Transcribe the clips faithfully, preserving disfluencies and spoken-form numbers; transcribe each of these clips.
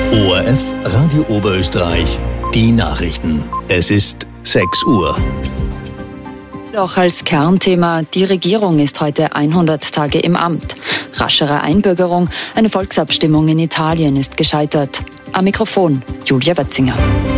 O R F Radio Oberösterreich, die Nachrichten. Es ist sechs Uhr. Doch als Kernthema, die Regierung ist heute hundert Tage im Amt. Raschere Einbürgerung, eine Volksabstimmung in Italien ist gescheitert. Am Mikrofon Julia Wötzinger.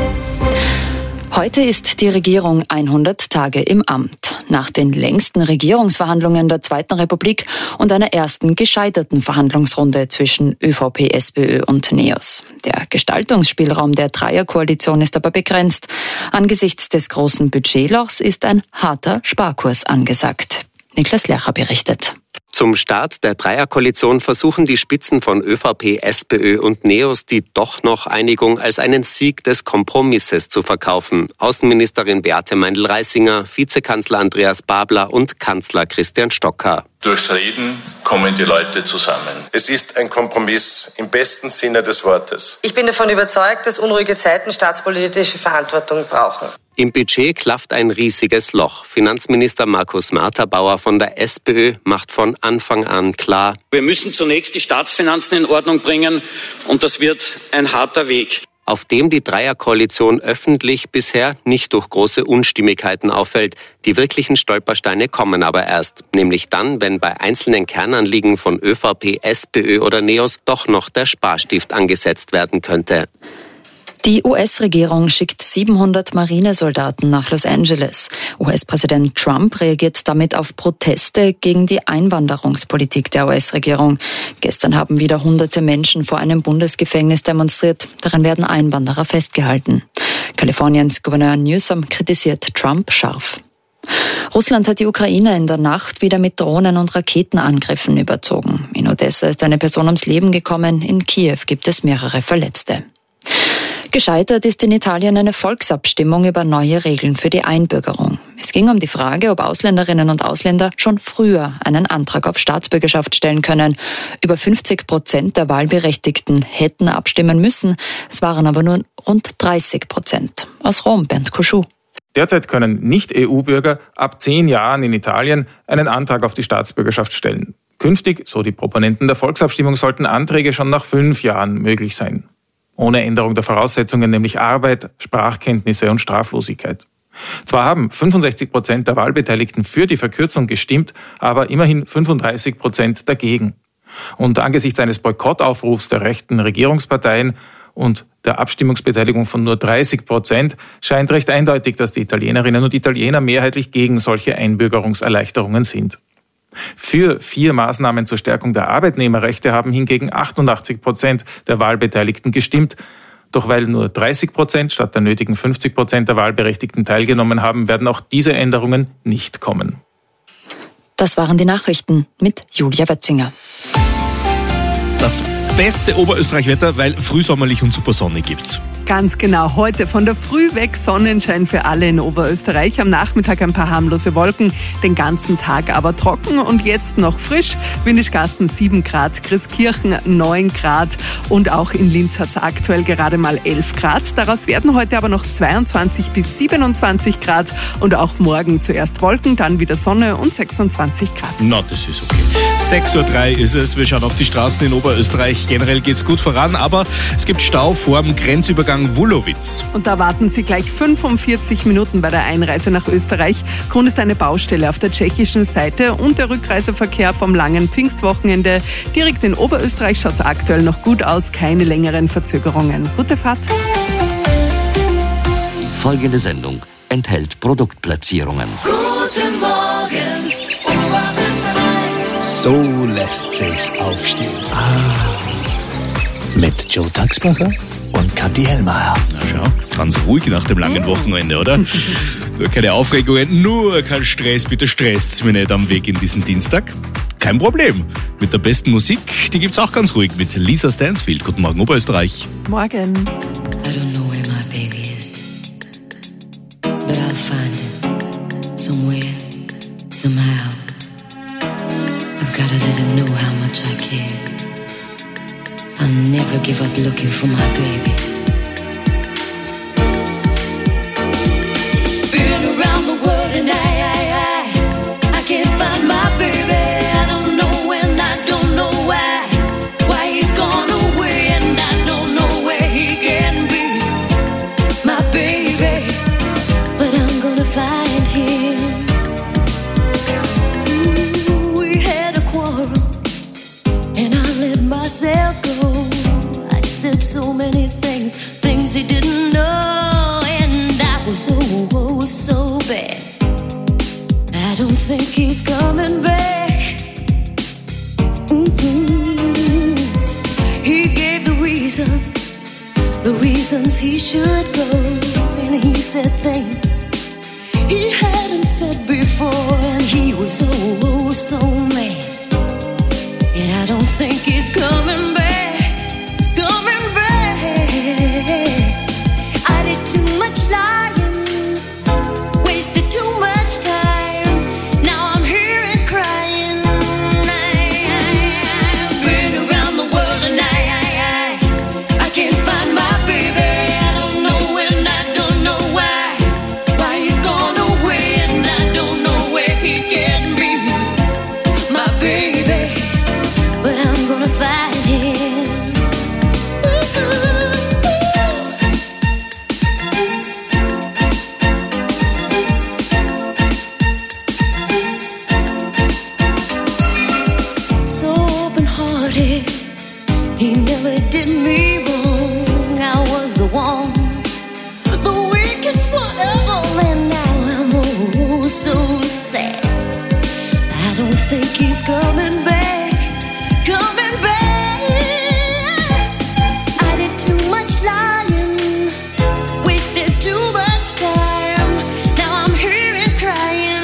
Heute ist die Regierung hundert Tage im Amt. Nach den längsten Regierungsverhandlungen der Zweiten Republik und einer ersten gescheiterten Verhandlungsrunde zwischen ÖVP, SPÖ und NEOS. Der Gestaltungsspielraum der Dreierkoalition ist aber begrenzt. Angesichts des großen Budgetlochs ist ein harter Sparkurs angesagt. Niklas Lercher berichtet. Zum Start der Dreierkoalition versuchen die Spitzen von ÖVP, SPÖ und NEOS die doch noch Einigung als einen Sieg des Kompromisses zu verkaufen. Außenministerin Beate Meindl-Reisinger, Vizekanzler Andreas Babler und Kanzler Christian Stocker. Durchs Reden kommen die Leute zusammen. Es ist ein Kompromiss im besten Sinne des Wortes. Ich bin davon überzeugt, dass unruhige Zeiten staatspolitische Verantwortung brauchen. Im Budget klafft ein riesiges Loch. Finanzminister Markus Marterbauer von der SPÖ macht von Anfang an klar: Wir müssen zunächst die Staatsfinanzen in Ordnung bringen und das wird ein harter Weg. Auf dem die Dreierkoalition öffentlich bisher nicht durch große Unstimmigkeiten auffällt. Die wirklichen Stolpersteine kommen aber erst. Nämlich dann, wenn bei einzelnen Kernanliegen von ÖVP, SPÖ oder NEOS doch noch der Sparstift angesetzt werden könnte. Die U S-Regierung schickt siebenhundert Marinesoldaten nach Los Angeles. U S-Präsident Trump reagiert damit auf Proteste gegen die Einwanderungspolitik der U S-Regierung. Gestern haben wieder hunderte Menschen vor einem Bundesgefängnis demonstriert. Darin werden Einwanderer festgehalten. Kaliforniens Gouverneur Newsom kritisiert Trump scharf. Russland hat die Ukraine in der Nacht wieder mit Drohnen- und Raketenangriffen überzogen. In Odessa ist eine Person ums Leben gekommen. In Kiew gibt es mehrere Verletzte. Gescheitert ist in Italien eine Volksabstimmung über neue Regeln für die Einbürgerung. Es ging um die Frage, ob Ausländerinnen und Ausländer schon früher einen Antrag auf Staatsbürgerschaft stellen können. Über fünfzig Prozent der Wahlberechtigten hätten abstimmen müssen. Es waren aber nur rund dreißig Prozent. Aus Rom, Bernd Kuschu. Derzeit können Nicht-E U-Bürger ab zehn Jahren in Italien einen Antrag auf die Staatsbürgerschaft stellen. Künftig, so die Proponenten der Volksabstimmung, sollten Anträge schon nach fünf Jahren möglich sein. Ohne Änderung der Voraussetzungen, nämlich Arbeit, Sprachkenntnisse und Straflosigkeit. Zwar haben fünfundsechzig Prozent der Wahlbeteiligten für die Verkürzung gestimmt, aber immerhin fünfunddreißig Prozent dagegen. Und angesichts eines Boykottaufrufs der rechten Regierungsparteien und der Abstimmungsbeteiligung von nur dreißig Prozent scheint recht eindeutig, dass die Italienerinnen und Italiener mehrheitlich gegen solche Einbürgerungserleichterungen sind. Für vier Maßnahmen zur Stärkung der Arbeitnehmerrechte haben hingegen achtundachtzig Prozent der Wahlbeteiligten gestimmt. Doch weil nur dreißig Prozent statt der nötigen fünfzig Prozent der Wahlberechtigten teilgenommen haben, werden auch diese Änderungen nicht kommen. Das waren die Nachrichten mit Julia Wötzinger. Das beste Oberösterreich-Wetter, weil frühsommerlich und super Sonne gibt's. Ganz genau, heute von der Früh weg Sonnenschein für alle in Oberösterreich. Am Nachmittag ein paar harmlose Wolken, den ganzen Tag aber trocken und jetzt noch frisch. Windischgarsten sieben Grad, Christkirchen neun Grad und auch in Linz hat es aktuell gerade mal elf Grad. Daraus werden heute aber noch zweiundzwanzig bis siebenundzwanzig Grad und auch morgen zuerst Wolken, dann wieder Sonne und sechsundzwanzig Grad. Na, das ist okay. sechs Uhr drei ist es, wir schauen auf die Straßen in Oberösterreich. Generell geht's gut voran, aber es gibt Stau vor dem Grenzübergang Wulowitz. Und da warten Sie gleich fünfundvierzig Minuten bei der Einreise nach Österreich. Grund ist eine Baustelle auf der tschechischen Seite und der Rückreiseverkehr vom langen Pfingstwochenende. Direkt in Oberösterreich schaut es aktuell noch gut aus, keine längeren Verzögerungen. Gute Fahrt. Folgende Sendung enthält Produktplatzierungen. Guten Morgen, Oberösterreich. So lässt sich's aufstehen. Mit Joe Taxbacher und Kathi Hellmeier. Na schau, ganz ruhig nach dem langen Wochenende, oder? Nur keine Aufregungen, nur kein Stress. Bitte stresst's mir nicht am Weg in diesen Dienstag. Kein Problem. Mit der besten Musik, die gibt's auch ganz ruhig mit Lisa Stansfield. Guten Morgen, Oberösterreich. Morgen. I don't know where my baby is, but I'll find it somewhere, somehow. I've gotta let him know how much I care. I'll never give up looking for my baby. Been around the world and I, I, I, I can't find my baby. I don't know when, I don't know why, why he's gone away and I don't know where so many things, things he didn't know, and I was oh, oh so bad. I don't think he's coming back. Mm-hmm. He gave the reason, the reasons he should go, and he said things he hadn't said before, and he was oh, oh so mad. And I don't think he's coming back, coming back. I did too much lying, wasted too much time. Now I'm here and crying. I've been around the world and I, I, I, I can't find my baby. I don't know when, I don't know why, why he's gone away, and I don't know where he can be, my baby. But I'm gonna find him. So open-hearted, he never did me wrong. I was the one, the weakest one of all, and now I'm oh so sad. I don't think he's coming back, coming back. I did too much lying, wasted too much time. Now I'm here and crying.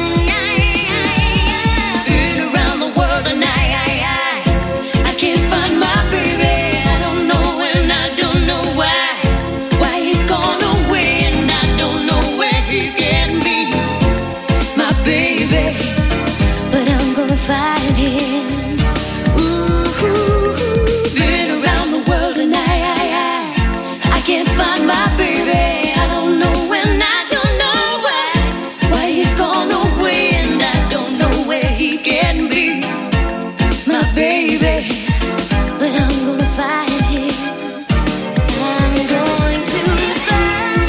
Been around the world and I, I, I, I can't find my baby. I don't know and I don't know why, why he's gone away, and I don't know where he can be, my baby. But I'm gonna find him. Ooh, been around the world and I, I, I, I can't find my baby. I don't know and I don't know why, why he's gone away, and I don't know where he can be, my baby. But I'm gonna find him. I'm going to find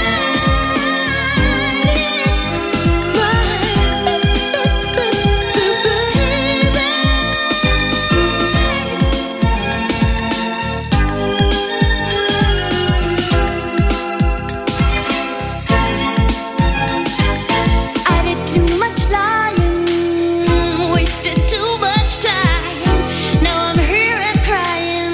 I did too much lying, wasted too much time. Now I'm here and crying.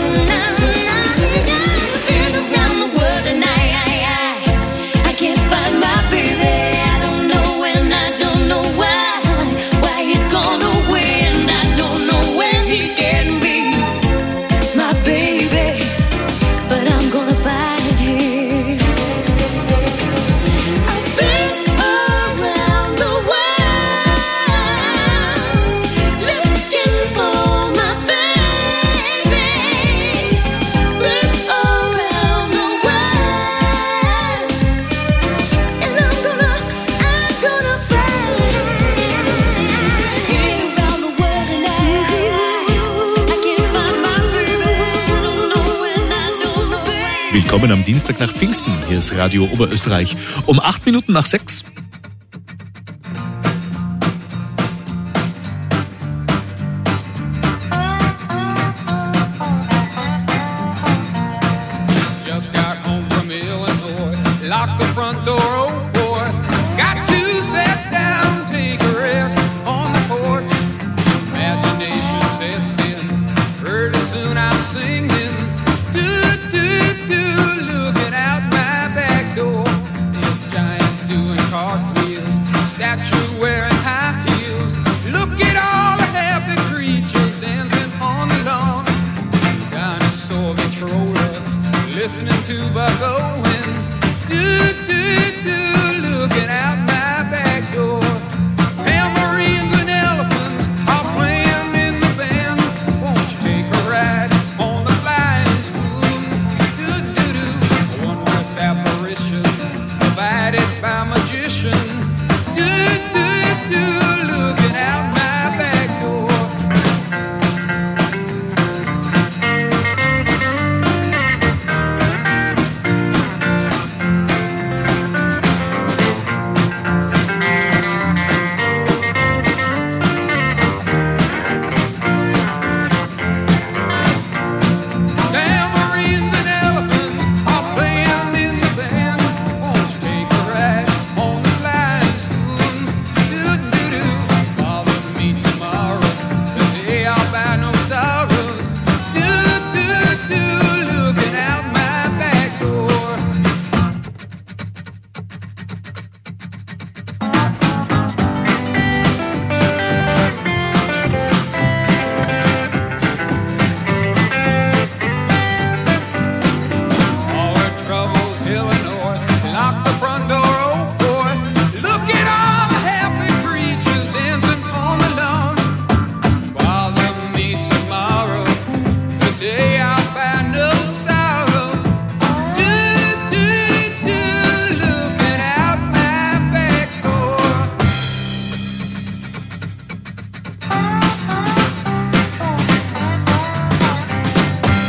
Been around the world and I, I, I, I can't find my baby. I don't know and I don't know why, why he's gone away, and I don't know where he can be, my baby. But I'm gonna find him. I've been around the world looking for my baby. Been around the world, and I'm gonna, I'm gonna find him. Been around the world and I, I can't find my baby. I don't know and I don't know where. Willkommen am Dienstag nach Pfingsten. Hier ist Radio Oberösterreich um acht Minuten nach sechs. Just got home from Illinois, locked the front door, oh boy. Got to sit down, take a rest on the porch. Imagination sets in, pretty soon I'm singing. Do, do, do, looking out my back door. It's giant doing cartwheels, statue wearing high heels. Look at all the happy creatures dancing on the lawn. Dinosaur controller, listening to Buck Owens. Do, do, do, looking out my back door. Tambourines and elephants are playing in the band. Won't you take a ride on the flying spoon? Do, do, do, a wondrous apparition provided by magician. Do, do, do, looking out my back door.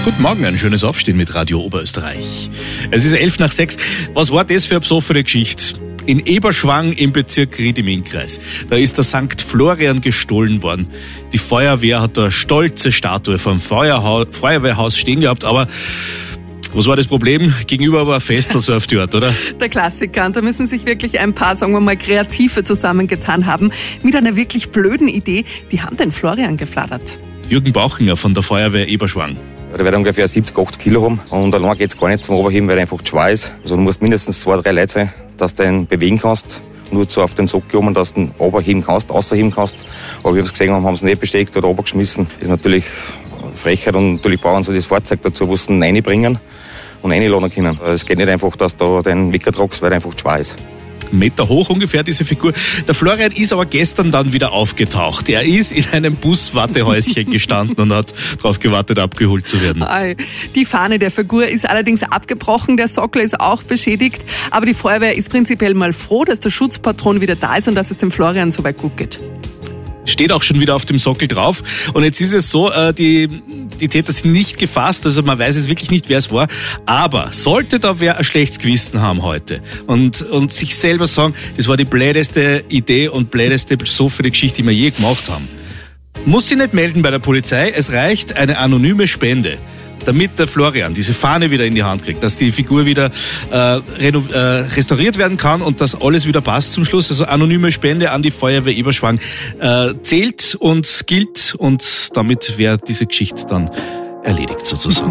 Guten Morgen, ein schönes Aufstehen mit Radio Oberösterreich. Es ist elf nach sechs. Was war das für eine besoffene Geschichte? In Eberschwang im Bezirk Ried im Innkreis. Da ist der Sankt Florian gestohlen worden. Die Feuerwehr hat eine stolze Statue vom Feuerhaus, Feuerwehrhaus stehen gehabt, aber was war das Problem? Gegenüber war ein Festel so auf die Art, oder? Der Klassiker. Und da müssen sich wirklich ein paar, sagen wir mal, Kreative zusammengetan haben mit einer wirklich blöden Idee. Die haben den Florian geflattert. Jürgen Bauchinger von der Feuerwehr Eberschwang. Der wird ungefähr siebzig, achtzig Kilo haben und allein geht's gar nicht zum Oberheben, weil er einfach zu schwer ist. Also du musst mindestens zwei, drei Leute sein, dass du ihn bewegen kannst. Nur so auf den Sockel oben, dass du ihn oberheben kannst, außerheben kannst. Aber wie wir es gesehen haben, haben sie ihn nicht besteckt oder runtergeschmissen. Das ist natürlich Frechheit und natürlich brauchen sie das Fahrzeug dazu, wo sie ihn reinbringen und reinladen können. Es geht nicht einfach, dass du den Wecker tragst, weil er einfach zu schwer ist. Meter hoch ungefähr, diese Figur. Der Florian ist aber gestern dann wieder aufgetaucht. Er ist in einem Buswartehäuschen gestanden und hat darauf gewartet, abgeholt zu werden. Die Fahne der Figur ist allerdings abgebrochen, der Sockel ist auch beschädigt, aber die Feuerwehr ist prinzipiell mal froh, dass der Schutzpatron wieder da ist und dass es dem Florian soweit gut geht. Steht auch schon wieder auf dem Sockel drauf. Und jetzt ist es so, die, die Täter sind nicht gefasst, also man weiß es wirklich nicht, wer es war. Aber sollte da wer ein schlechtes Gewissen haben heute und, und sich selber sagen, das war die blödeste Idee und blödeste besoffene Geschichte, die wir je gemacht haben, muss sie nicht melden bei der Polizei. Es reicht eine anonyme Spende, damit der Florian diese Fahne wieder in die Hand kriegt, dass die Figur wieder äh, reno- äh, restauriert werden kann und dass alles wieder passt zum Schluss. Also anonyme Spende an die Feuerwehr Eberschwang äh, zählt und gilt und damit wäre diese Geschichte dann erledigt sozusagen.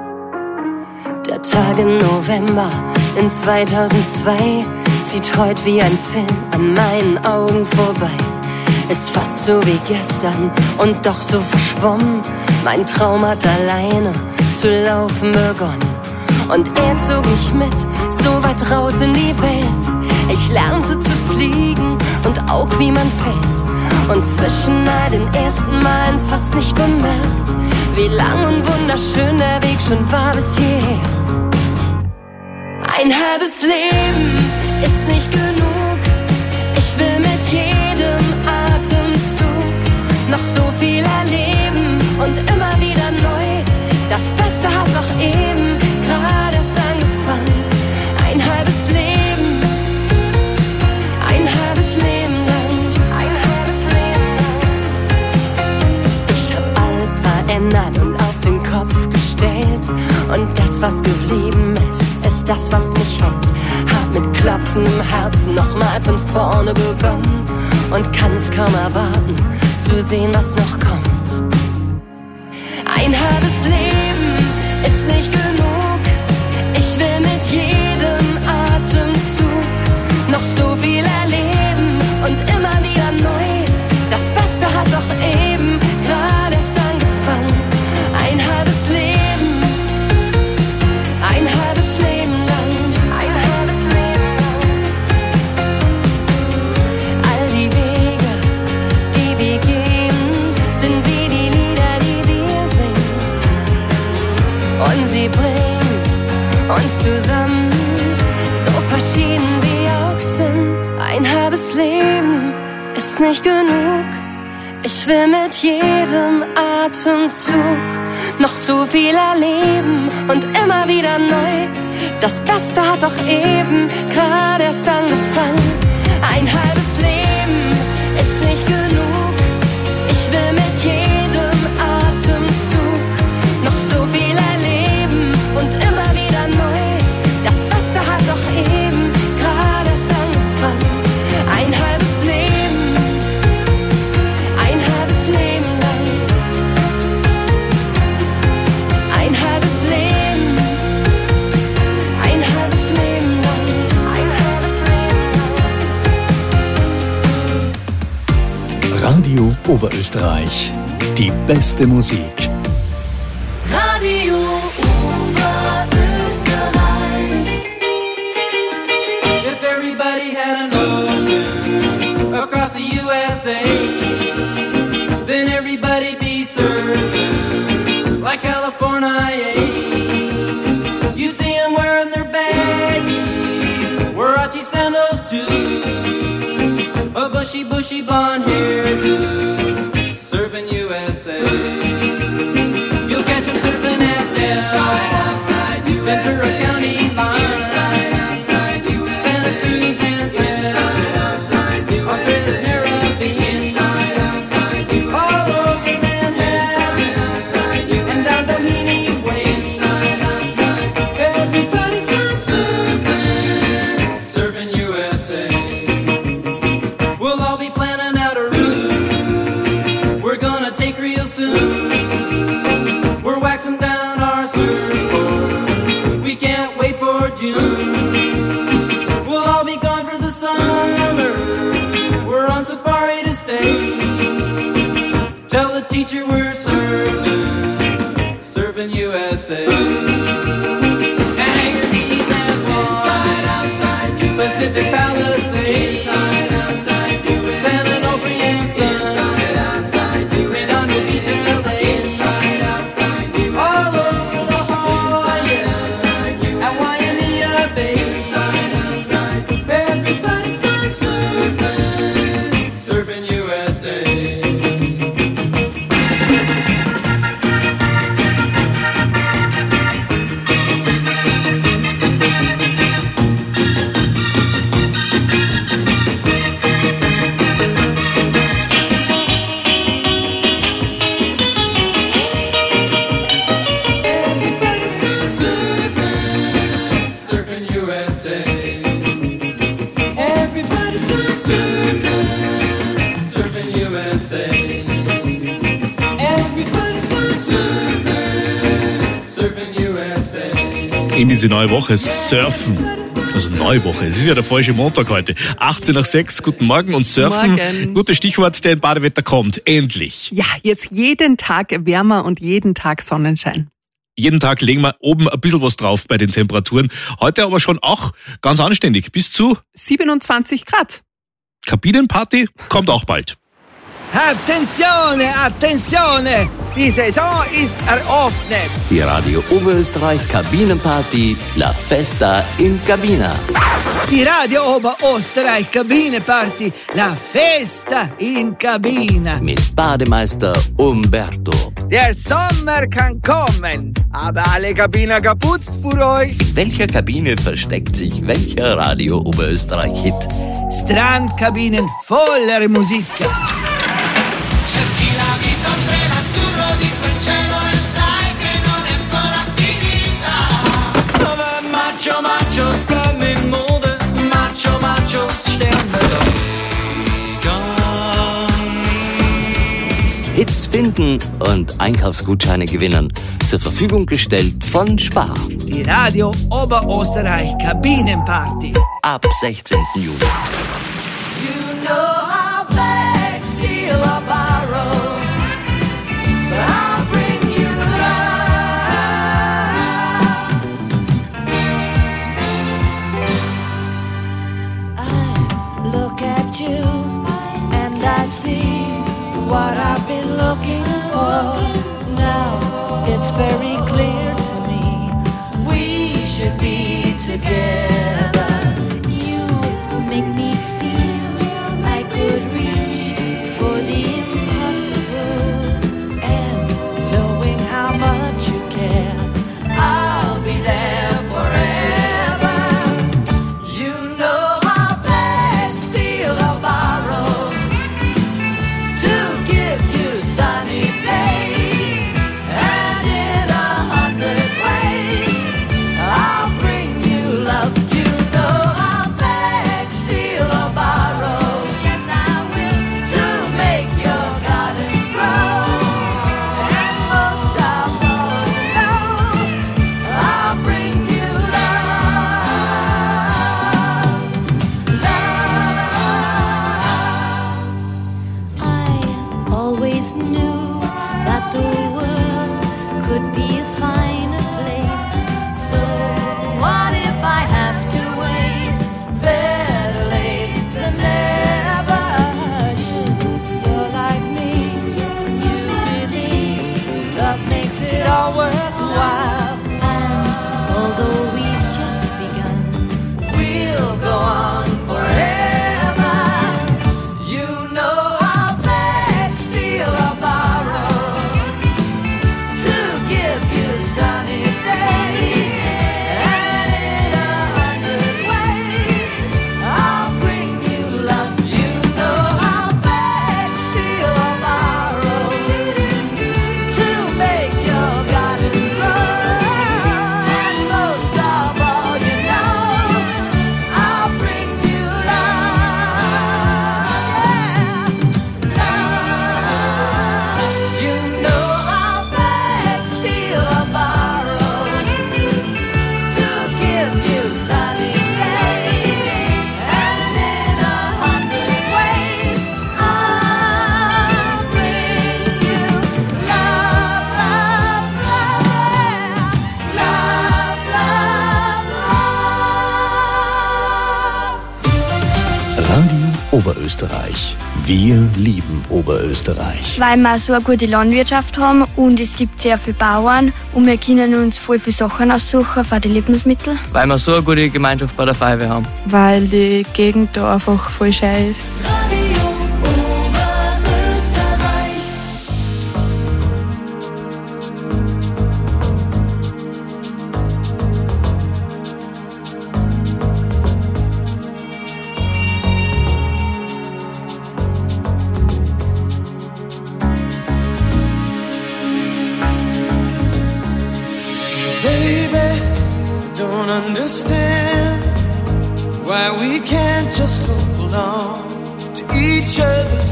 Der Tag im November in zweitausendzwei zieht heute wie ein Film an meinen Augen vorbei. Ist fast so wie gestern und doch so verschwommen. Mein Traum hat alleine zu laufen begonnen. Und er zog mich mit, so weit raus in die Welt. Ich lernte zu fliegen und auch wie man fällt. Und zwischen all den ersten Malen fast nicht bemerkt, wie lang und wunderschön der Weg schon war bis hierher. Ein halbes Leben ist nicht genug. Ich will mit jedem Atemzug noch so viel erleben und immer wieder neu. Das Beste hat doch eben gerade erst angefangen. Ein halbes Leben, ein halbes Leben lang. Ein halbes Leben lang. Ich hab alles verändert und auf den Kopf gestellt. Und das, was geblieben ist, ist das, was mich hält. Hab mit klopfendem Herzen nochmal von vorne begonnen und kann's kaum erwarten, zu sehen, was noch kommt. Ein halbes Leben ist nicht genug. Ich will mit jedem Atemzug noch so viel erleben und immer wieder neu. Das Beste hat doch eben gerade erst angefangen. Ein halbes Leben, ein halbes Leben lang. Ein halbes Leben lang. All die Wege, die wir gehen, sind wie die Lieder, die wir singen. Und sie bringen uns zusammen, so verschieden wir auch sind. Ein halbes Leben ist nicht genug. Ich will mit jedem Atemzug noch so viel erleben und immer wieder neu. Das Beste hat doch eben gerade erst angefangen. Ein halbes Leben ist nicht genug. Ich will mit jedem Atemzug noch so viel erleben und immer wieder neu. Das Beste hat doch eben gerade erst angefangen. Ein halbes Leben, ein halbes Leben lang. Ein halbes Leben, ein halbes Leben lang. Ein halbes Leben lang. Radio Oberösterreich. Die beste Musik. Radio Oberösterreich. If everybody had an ocean across the U S A, then everybody'd be served like California. You'd see them wearing their baggies, Warachi sandals too, a bushy, bushy blonde hairdo, surfing U S A. You'll catch them surfing at you were surfing, surfing U S A. Hang your knees and walk inside, outside, Pacific Palisades. Inside, outside, sailing over Yanson. Inside, outside, Redondo Beach, L A. Inside, outside, all over the Hawaii, and Waimea Bay. Inside, outside, everybody's gone surfing, surfing U S A. In diese neue Woche surfen. Also neue Woche. Es ist ja der falsche Montag heute. achtzehn nach sechs, guten Morgen und surfen. Morgen. Gutes Stichwort, der Badewetter kommt. Endlich. Ja, jetzt jeden Tag wärmer und jeden Tag Sonnenschein. Jeden Tag legen wir oben ein bisschen was drauf bei den Temperaturen. Heute aber schon auch ganz anständig. Bis zu siebenundzwanzig Grad. Kabinenparty kommt auch bald. Attenzione, attenzione! Die Saison ist eröffnet. Die Radio Oberösterreich Kabinenparty La Festa in Cabina. Die Radio Oberösterreich Kabinenparty La Festa in Cabina. Mit Bademeister Umberto. Der Sommer kann kommen, aber alle Kabinen geputzt für euch. In welcher Kabine versteckt sich welcher Radio Oberösterreich-Hit? Strandkabinen voller Musik. Macho, Machos bleiben in Mode, Macho, Machos sterben Hits finden und Einkaufsgutscheine gewinnen. Zur Verfügung gestellt von Spar. Die Radio Oberösterreich Kabinenparty. Ab sechzehnten Juli. You know I'll beg, steal or borrow, but I'll bring you love. I look at you and I see what I've been looking for. Now it's very clear to me we should be together. You make me feel I could reach for the impossible. And knowing how much you care, I'll be there forever. You know I'll beg, steal or borrow to give you sunny days, and in a hundred ways I'll bring you love. You know I'll beg, steal or borrow, yes I will, to make your garden grow. And most of all, know I'll bring you love, love. I always knew that the world could be a finer place. So what if I have to wait? Better late than never. You're like me, you believe love makes it all worthwhile. And although we've just begun, We'll go on forever. You know I'll beg, steal or borrow to give you sunny days, and in a hundred ways I'll bring you love. You know I'll beg, steal or borrow to make your garden Oberösterreich. Wir lieben Oberösterreich. Weil wir so eine gute Landwirtschaft haben und es gibt sehr viele Bauern und wir können uns voll viele Sachen aussuchen für die Lebensmittel. Weil wir so eine gute Gemeinschaft bei der Feuerwehr haben. Weil die Gegend da einfach voll schön ist. Baby, don't understand why we can't just hold on to each other's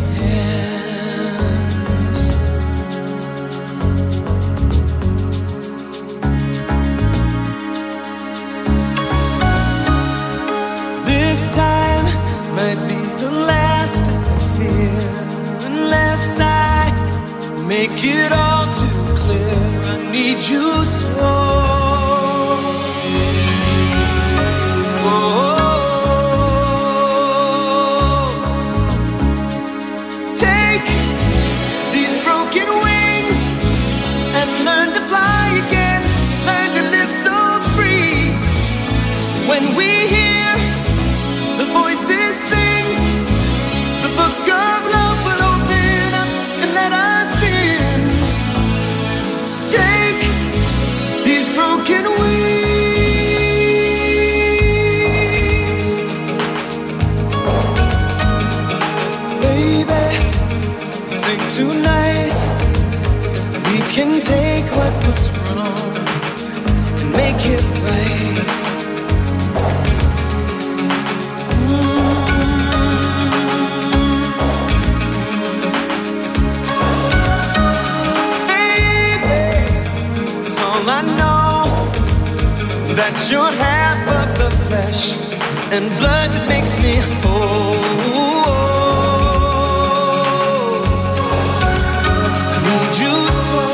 hands. This time might be the last I fear, unless I make it all too clear. I need you so. When we hear the voices sing, the book of love will open up and let us in. Take these broken wings. Baby, I think tonight we can take what was wrong and make it right. I know that you're half of the flesh and blood that makes me whole. I need you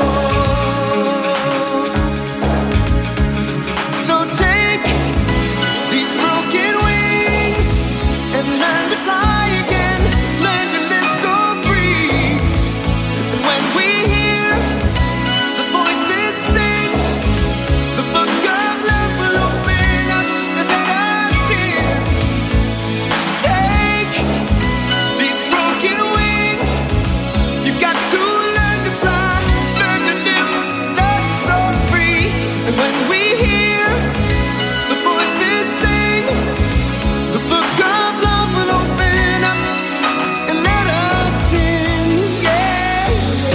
so. So take these broken wings and learn to fly again. Learn to live so free. And when we hear the voices sing, the book of love will open up and let us in. Take these broken wings. You've got to learn to fly, learn to live, love so free. And when we hear the voices sing, the book of love will open up and let us in. Yeah,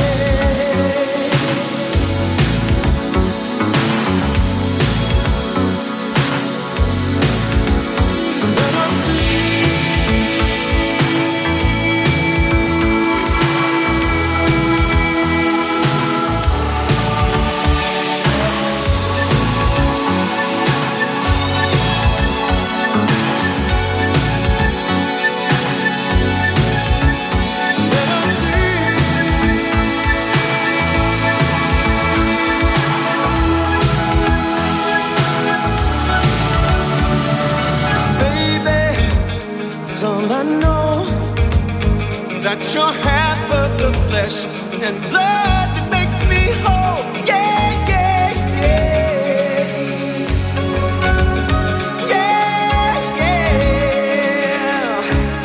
that's all I know, that you're half of the flesh and blood that makes me whole. Yeah, yeah, yeah. Yeah, yeah.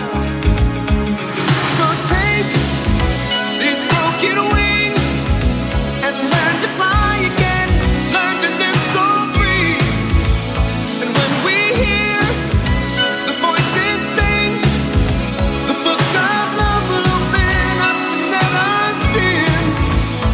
So take these broken wings and learn to fly again. Learn to live so free. And when we hear the voices sing, the book of love will open up and let us in.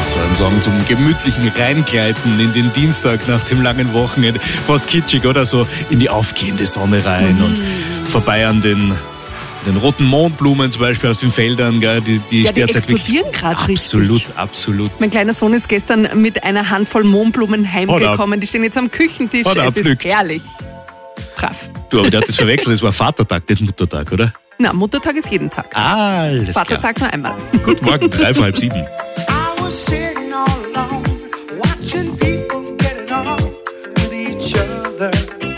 so ein Song zum gemütlichen Reingleiten in den Dienstag nach dem langen Wochenende. Fast kitschig, oder? So in die aufgehende Sonne rein mhm. und vorbei an den, den roten Mondblumen zum Beispiel auf den Feldern. Gell? Die, die, ja, die explodieren gerade richtig. Absolut, absolut. Mein kleiner Sohn ist gestern mit einer Handvoll Mohnblumen heimgekommen. Die stehen jetzt am Küchentisch. Hat er es abpflückt. ist herrlich. Brav. Du, aber der hat das verwechselt. Es war Vatertag, nicht Muttertag, oder? Na, Muttertag ist jeden Tag. Ah, alles Vatertag klar. nur einmal. Guten Morgen, drei vor halb sieben. I was sitting all alone, watching people get it on with each other.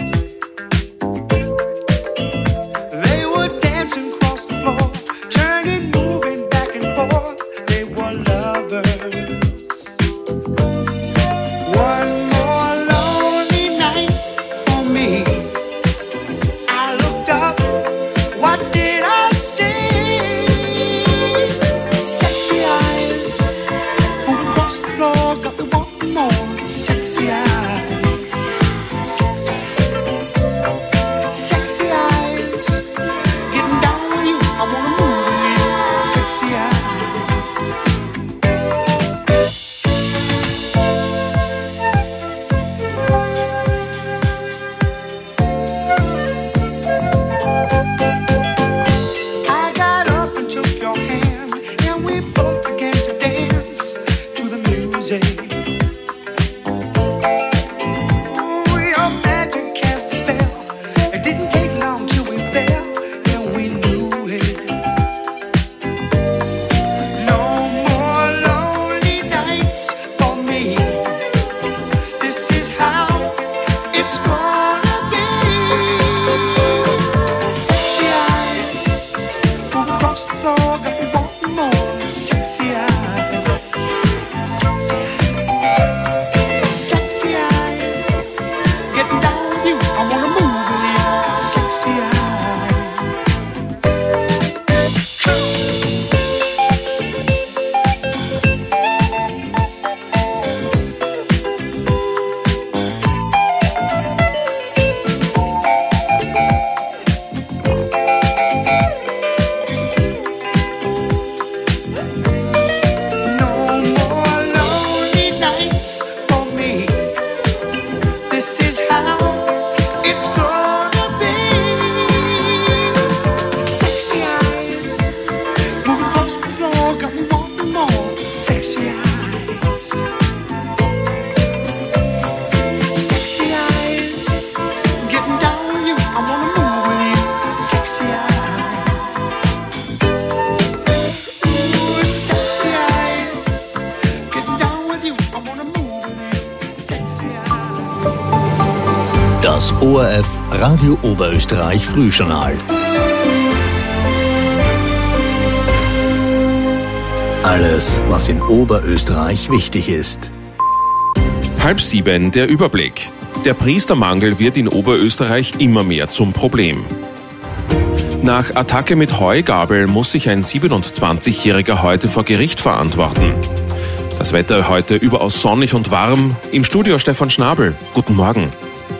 They were dancing across the floor, turning, moving back and forth. They were lovers. One more lonely night for me. I looked up, what did I see? Sexy eyes moving across the floor, got me wanting more. Sexy eyes, sexy, sexy eyes, getting down with you. I wanna move with you. Sexy eyes. I got up and took your hand, and we both began to dance to the music. Ooh, your magic cast a spell. It didn't take long till we fell, and we knew it. No more lonely nights for me. This is how it's gonna be. Sexy eyes move across the floor, got me wanting more. Sexy eyes, sexy eyes, sexy eyes, getting down with you. I wanna move with you. Sexy eyes. No more lonely nights for me. This is how it's gonna be. Sexy eyes moving across the floor, got me wanting more. Sexy eyes, sexy eyes, getting down with you. I wanna move with you. Sexy eyes, ooh, sexy eyes, getting down with you. I wanna move with you. Sexy eyes. Das O R F Radio Oberösterreich Frühjournal. Alles, was in Oberösterreich wichtig ist. Halb sieben, der Überblick. Der Priestermangel wird in Oberösterreich immer mehr zum Problem. Nach Attacke mit Heugabel muss sich ein siebenundzwanzigjähriger heute vor Gericht verantworten. Das Wetter heute überaus sonnig und warm. Im Studio Stefan Schnabel. Guten Morgen.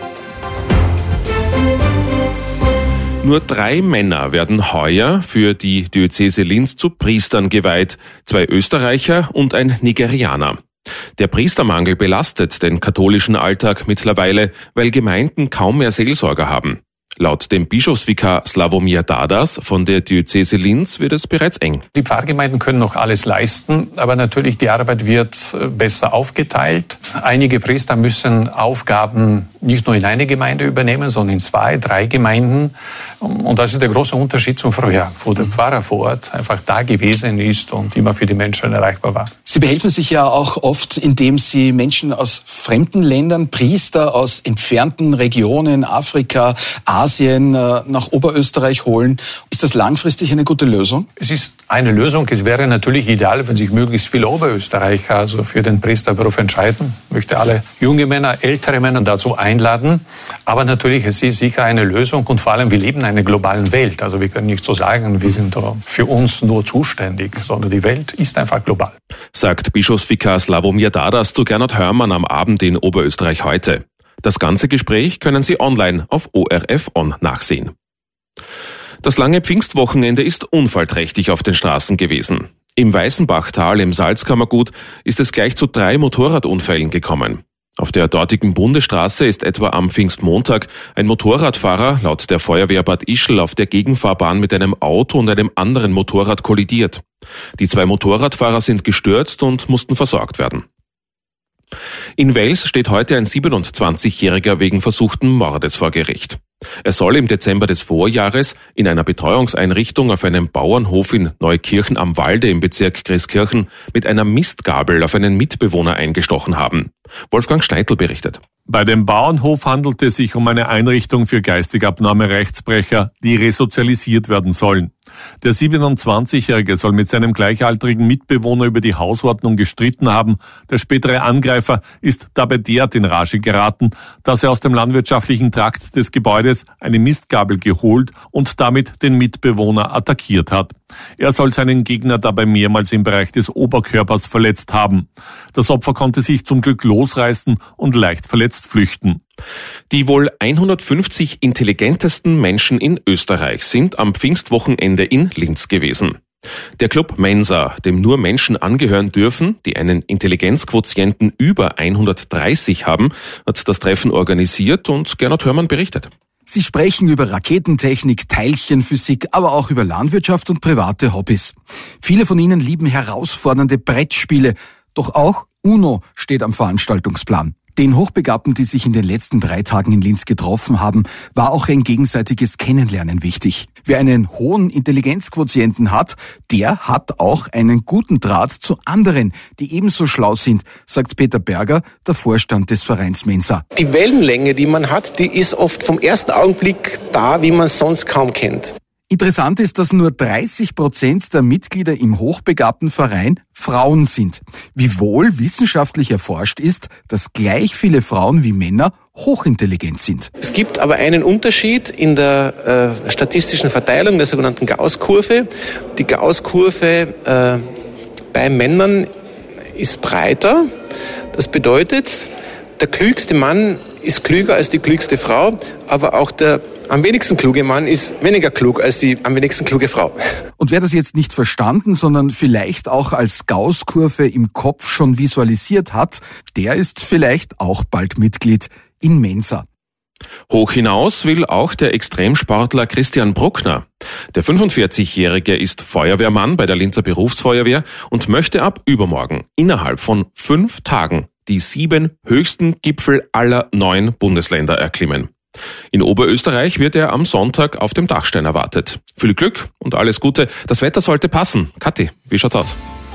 Nur drei Männer werden heuer für die Diözese Linz zu Priestern geweiht, zwei Österreicher und ein Nigerianer. Der Priestermangel belastet den katholischen Alltag mittlerweile, weil Gemeinden kaum mehr Seelsorger haben. Laut dem Bischofsvikar Sławomir Dadas von der Diözese Linz wird es bereits eng. Die Pfarrgemeinden können noch alles leisten, aber natürlich die Arbeit wird besser aufgeteilt. Einige Priester müssen Aufgaben nicht nur in eine Gemeinde übernehmen, sondern in zwei, drei Gemeinden. Und das ist der große Unterschied zum Frühjahr, wo der Pfarrer vor Ort einfach da gewesen ist und immer für die Menschen erreichbar war. Sie behelfen sich ja auch oft, indem Sie Menschen aus fremden Ländern, Priester aus entfernten Regionen, Afrika, Asien nach Oberösterreich holen. Ist das langfristig eine gute Lösung? Es ist eine Lösung. Es wäre natürlich ideal, wenn sich möglichst viele Oberösterreicher also für den Priesterberuf entscheiden. Ich möchte alle junge Männer, ältere Männer dazu einladen. Aber natürlich, es ist sicher eine Lösung und vor allem, wir leben in einer globalen Welt. Also wir können nicht so sagen, wir sind da für uns nur zuständig, sondern die Welt ist einfach global. Sagt Bischofsvikar Sławomir Dadas zu Gernot Hörmann am Abend in Oberösterreich heute. Das ganze Gespräch können Sie online auf O R F On nachsehen. Das lange Pfingstwochenende ist unfallträchtig auf den Straßen gewesen. Im Weißenbachtal im Salzkammergut ist es gleich zu drei Motorradunfällen gekommen. Auf der dortigen Bundesstraße ist etwa am Pfingstmontag ein Motorradfahrer laut der Feuerwehr Bad Ischl auf der Gegenfahrbahn mit einem Auto und einem anderen Motorrad kollidiert. Die zwei Motorradfahrer sind gestürzt und mussten versorgt werden. In Wels steht heute ein siebenundzwanzigjähriger wegen versuchten Mordes vor Gericht. Er soll im Dezember des Vorjahres in einer Betreuungseinrichtung auf einem Bauernhof in Neukirchen am Walde im Bezirk Grieskirchen mit einer Mistgabel auf einen Mitbewohner eingestochen haben. Wolfgang Steitel berichtet. Bei dem Bauernhof handelte es sich um eine Einrichtung für geistig abnorme Rechtsbrecher, die resozialisiert werden sollen. Der siebenundzwanzigjährige soll mit seinem gleichaltrigen Mitbewohner über die Hausordnung gestritten haben. Der spätere Angreifer ist dabei derart in Rage geraten, dass er aus dem landwirtschaftlichen Trakt des Gebäudes eine Mistgabel geholt und damit den Mitbewohner attackiert hat. Er soll seinen Gegner dabei mehrmals im Bereich des Oberkörpers verletzt haben. Das Opfer konnte sich zum Glück losreißen und leicht verletzt flüchten. Die wohl hundertfünfzig intelligentesten Menschen in Österreich sind am Pfingstwochenende in Linz gewesen. Der Club Mensa, dem nur Menschen angehören dürfen, die einen Intelligenzquotienten über hundertdreißig haben, hat das Treffen organisiert und Gernot Hörmann berichtet. Sie sprechen über Raketentechnik, Teilchenphysik, aber auch über Landwirtschaft und private Hobbys. Viele von ihnen lieben herausfordernde Brettspiele, doch auch UNO steht am Veranstaltungsplan. Den Hochbegabten, die sich in den letzten drei Tagen in Linz getroffen haben, war auch ein gegenseitiges Kennenlernen wichtig. Wer einen hohen Intelligenzquotienten hat, der hat auch einen guten Draht zu anderen, die ebenso schlau sind, sagt Peter Berger, der Vorstand des Vereins Mensa. Die Wellenlänge, die man hat, die ist oft vom ersten Augenblick da, wie man es sonst kaum kennt. Interessant ist, dass nur dreißig Prozent der Mitglieder im hochbegabten Verein Frauen sind. Wiewohl wissenschaftlich erforscht ist, dass gleich viele Frauen wie Männer hochintelligent sind. Es gibt aber einen Unterschied in der äh, statistischen Verteilung der sogenannten Gauss-Kurve. Die Gauss-Kurve äh, bei Männern ist breiter. Das bedeutet, der klügste Mann ist klüger als die klügste Frau, aber auch der am wenigsten kluge Mann ist weniger klug als die am wenigsten kluge Frau. Und wer das jetzt nicht verstanden, sondern vielleicht auch als Gauss-Kurve im Kopf schon visualisiert hat, der ist vielleicht auch bald Mitglied in Mensa. Hoch hinaus will auch der Extremsportler Christian Bruckner. Der fünfundvierzigjährige ist Feuerwehrmann bei der Linzer Berufsfeuerwehr und möchte ab übermorgen innerhalb von fünf Tagen die sieben höchsten Gipfel aller neun Bundesländer erklimmen. In Oberösterreich wird er am Sonntag auf dem Dachstein erwartet. Viel Glück und alles Gute. Das Wetter sollte passen. Kathi, wie schaut's aus?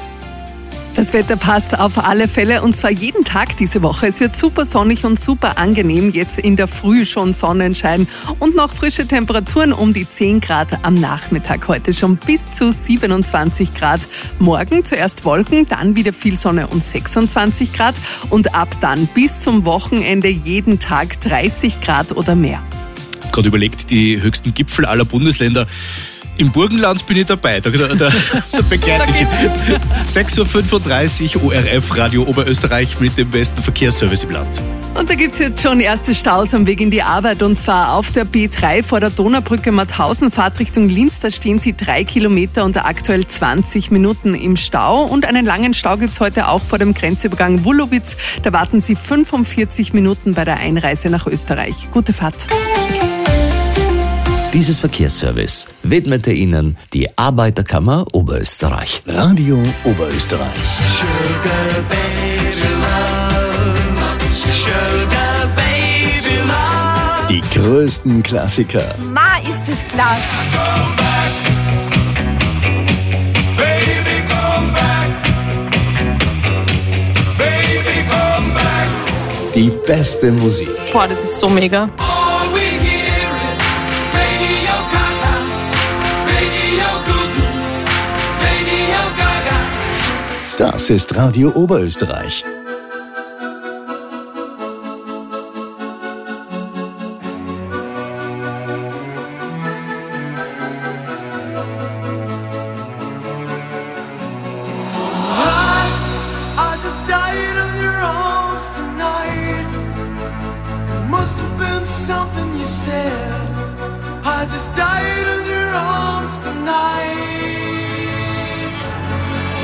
Das Wetter passt auf alle Fälle und zwar jeden Tag diese Woche. Es wird super sonnig und super angenehm. Jetzt in der Früh schon Sonnenschein und noch frische Temperaturen um die zehn Grad am Nachmittag. Heute schon bis zu siebenundzwanzig Grad. Morgen zuerst Wolken, dann wieder viel Sonne und sechsundzwanzig Grad und ab dann bis zum Wochenende jeden Tag dreißig Grad oder mehr. Gerade überlegt, die höchsten Gipfel aller Bundesländer. Im Burgenland bin ich dabei, da, da, da, da begleite ich sechs Uhr fünfunddreißig O R F Radio Oberösterreich mit dem besten Verkehrsservice im Land. Und da gibt's jetzt schon erste Staus am Weg in die Arbeit und zwar auf der B drei vor der Donaubrücke Mauthausen, Fahrt Richtung Linz. Da stehen sie drei Kilometer und aktuell zwanzig Minuten im Stau. Und einen langen Stau gibt's heute auch vor dem Grenzübergang Wullowitz. Da warten sie fünfundvierzig Minuten bei der Einreise nach Österreich. Gute Fahrt. Dieses Verkehrsservice widmete Ihnen die Arbeiterkammer Oberösterreich. Radio Oberösterreich. Sugar baby love, sugar baby love. Die größten Klassiker. Ma, ist es klasse. Baby, come back. Baby, come back. Die beste Musik. Boah, das ist so mega. Das ist Radio Oberösterreich. I just died in your arms tonight. It must have been something you said. I just died in your arms tonight.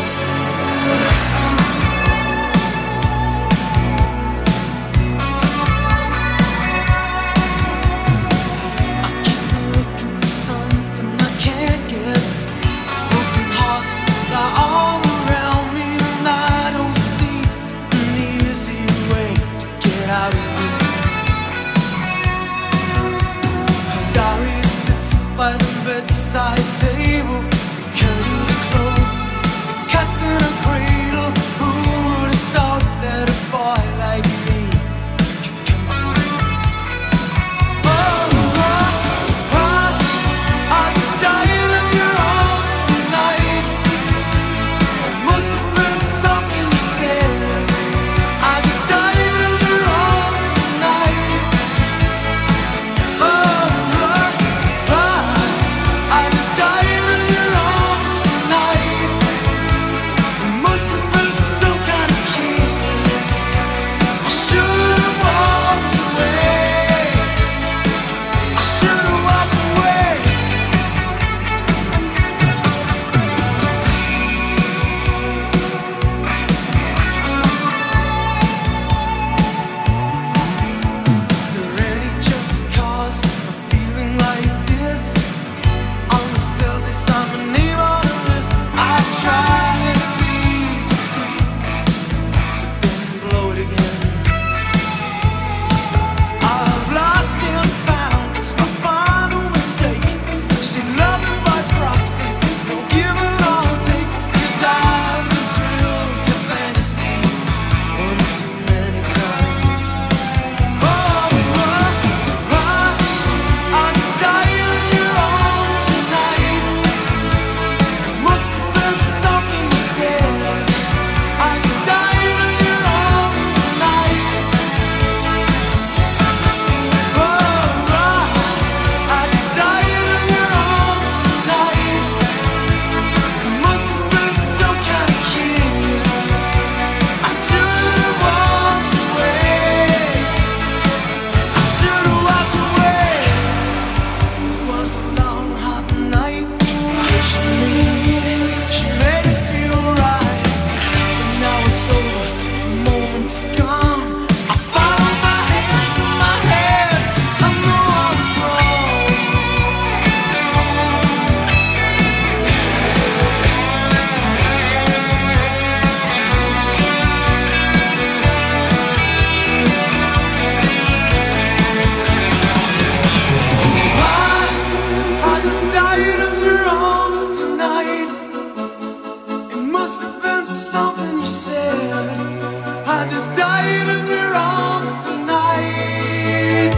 must have been something you said. I just died in your arms tonight.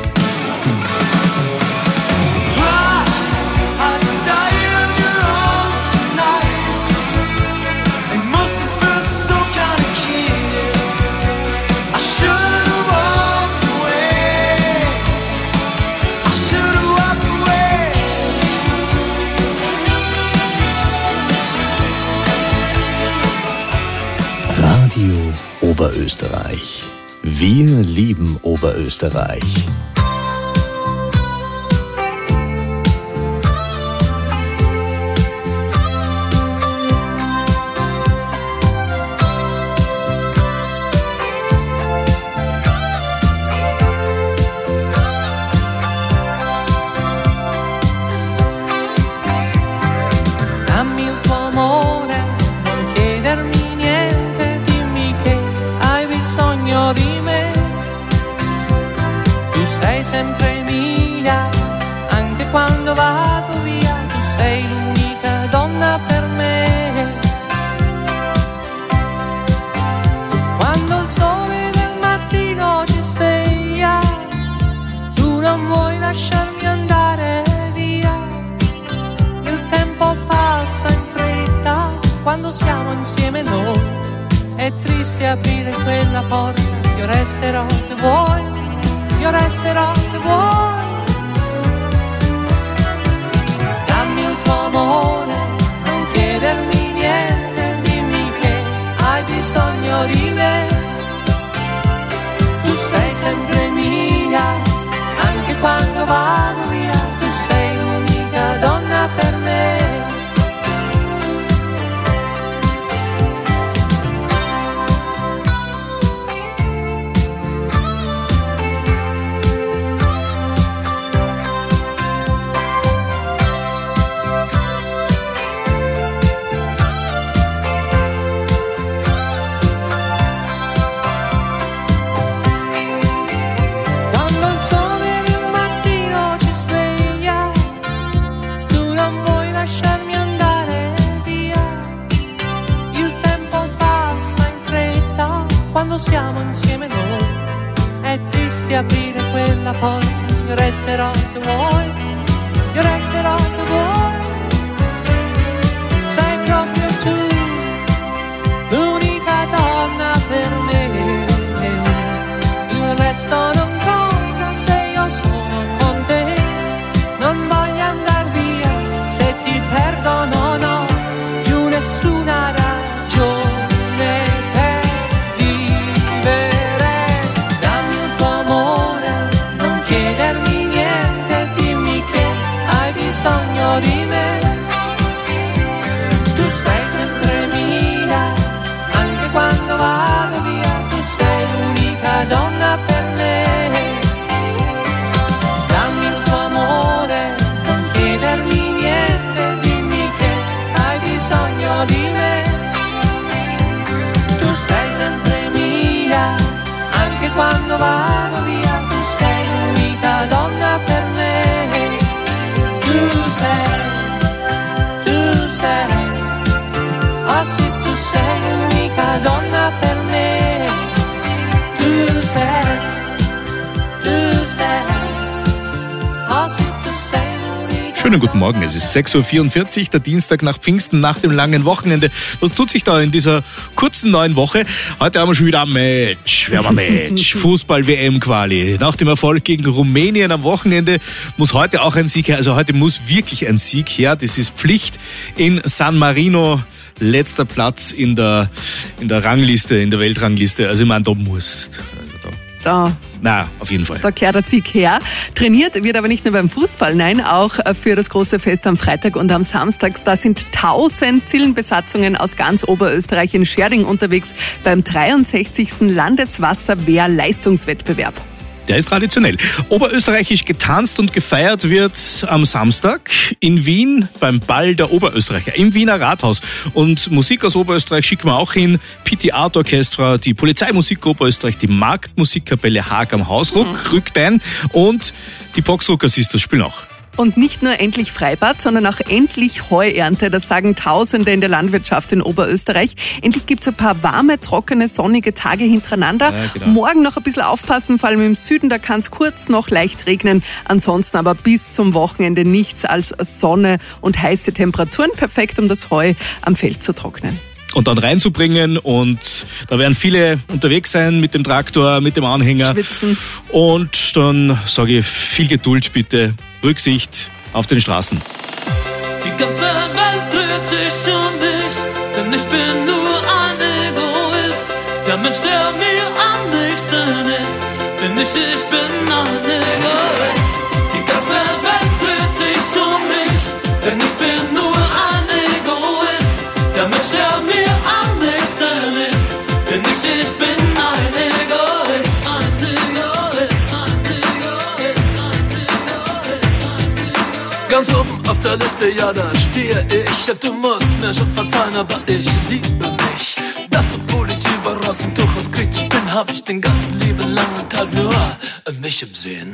I, I just died in your arms tonight. It must have been some kind of kiss. I should have walked away. I should have walked away. Radio Oberösterreich. Wir lieben Oberösterreich. Dammi il tuo amore, non chiedermi niente, dimmi che hai bisogno di me. Tu sei sempre mia, anche quando vado via, tu sei l'unica donna per me. Quando il sole del mattino ci sveglia, tu non vuoi lasciarmi andare via. Il tempo passa in fretta quando siamo insieme noi. È triste aprire quella porta. Io resterò se vuoi, io resterò se vuoi. Dammi il tuo amore, non chiedermi niente, dimmi che hai bisogno di me. Tu sei sempre mia, anche quando vado via, tu sei l'unica donna per me. Quando il sole del mattino ci sveglia, tu non vuoi lasciarmi andare via. Il tempo passa in fretta quando siamo insieme noi. È triste aprire quella porta. Io resterò se vuoi, io resterò se vuoi. Sei proprio tu, l'unica donna per me. Il resto non conta se io sono con te. Non voglio andar via, se ti perdo non ho più nessuna ragione per vivere. Dammi il tuo amore, non chiedermi niente, dimmi che hai bisogno di me. Tu sei sempre mia, anche quando vado via, tu sei l'unica donna per me. Dammi il tuo amore, non chiedermi niente, dimmi che hai bisogno di me. Tu sei sempre mia, anche quando vado via, tu sei l'unica donna per me. Tu sei, tu sei, oh sì, tu sei l'unica donna per me. Tu sei, tu sei, oh sì, tu sei l'unica. Schönen guten Morgen, es ist sechs Uhr vierundvierzig, der Dienstag nach Pfingsten, nach dem langen Wochenende. Was tut sich da in dieser kurzen neuen Woche? Heute haben wir schon wieder ein Match, wir haben ein Match, Fußball-W M-Quali. Nach dem Erfolg gegen Rumänien am Wochenende muss heute auch ein Sieg her, also heute muss wirklich ein Sieg her, das ist Pflicht in San Marino. Letzter Platz in der, in der Rangliste, in der Weltrangliste, also ich meine, da muss. Da. Na, auf jeden Fall. Da kehrt der Sieg her. Trainiert wird aber nicht nur beim Fußball, nein, auch für das große Fest am Freitag und am Samstag. Da sind tausend Zillenbesatzungen aus ganz Oberösterreich in Scherding unterwegs beim dreiundsechzigsten Landeswasserwehr-Leistungswettbewerb. Der ist traditionell. Oberösterreichisch getanzt und gefeiert wird am Samstag in Wien beim Ball der Oberösterreicher im Wiener Rathaus. Und Musik aus Oberösterreich schicken wir auch hin. P T Art Orchestra, die Polizeimusik Oberösterreich, die Marktmusikkapelle Haag am Hausruck, mhm. rückt ein und die Boxrucker Sisters spielen auch. Und nicht nur endlich Freibad, sondern auch endlich Heuernte. Das sagen Tausende in der Landwirtschaft in Oberösterreich. Endlich gibt's ein paar warme, trockene, sonnige Tage hintereinander. Ja, genau. Morgen noch ein bisschen aufpassen, vor allem im Süden, da kann es kurz noch leicht regnen. Ansonsten aber bis zum Wochenende nichts als Sonne und heiße Temperaturen. Perfekt, um das Heu am Feld zu trocknen. Und dann reinzubringen, und da werden viele unterwegs sein mit dem Traktor, mit dem Anhänger. Schwitzen. Und dann sage ich, viel Geduld bitte, Rücksicht auf den Straßen. Die ganze Welt dreht sich um mich, denn ich bin nur ein Egoist. Der Mensch, der mir am nächsten ist, bin ich, ich bin ein Egoist. Die ganze Welt dreht sich um mich, denn ich bin nur ein Egoist. Der Mensch, der mir am nächsten ist, bin ich, ich bin ein Egoist. Ein Egoist, ein Egoist, ein Egoist. Ganz oben auf der Liste, ja, da stehe ich. Ja, du musst mir schon verzeihen, aber ich liebe mich. Das, obwohl ich überaus und durchaus kritisch bin, hab ich den ganzen lieben langen Tag nur mich im Sinn.